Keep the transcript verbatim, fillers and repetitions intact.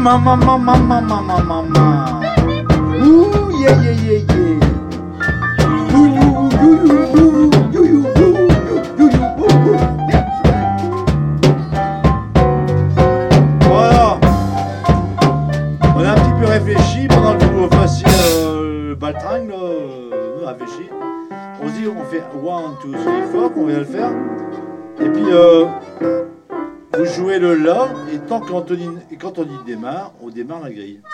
maman, maman, maman, maman, maman. Ouh, yeah, yeah, yeah, yeah. Ouh, you, you, you, you, you, you, you, you, you, you. Voilà. On a un petit peu réfléchi pendant que vous fassiez euh, le baltringue, là. Euh, on a réfléchi. On se dit, on fait one, two, three, four, on vient le faire. Et puis, euh, vous jouez le la, et tant qu'Anthony, et quand on dit démarre, on démarre la grille.